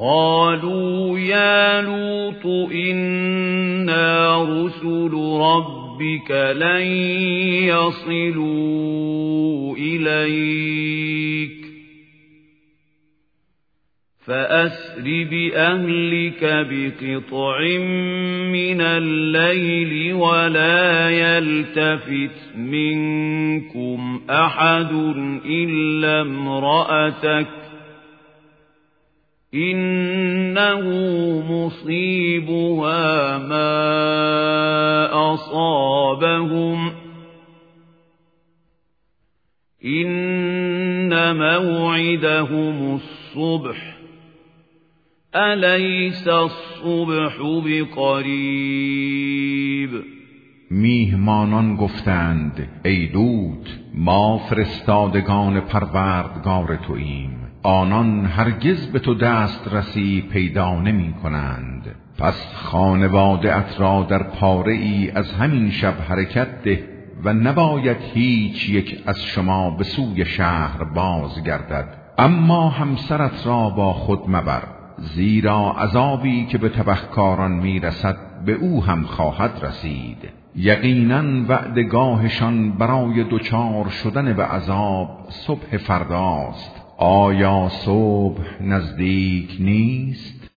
قالوا يا لوط إنا رسل ربك لن يصلوا إليك فأسر بأهلك بقطع من الليل ولا يلتفت منكم أحد إلا امرأتك إنه مصيبها ما أصابهم إن موعدهم الصبح ألیس الصبح بقریب. میهمانان گفتند ای لوط ما فرستادگان پروردگار توییم، آنان هرگز به تو دسترسی پیدا نمی کنند. پس خانواده ات را در پاره ای از همین شب حرکت ده و نباید هیچ یک از شما به سوی شهر بازگردد، اما همسرت را با خود مبر، زیرا عذابی که به تبهکاران میرسد به او هم خواهد رسید. یقینا وعدگاهشان برای دچار شدن به عذاب صبح فرداست. آیا صبح نزدیک نیست؟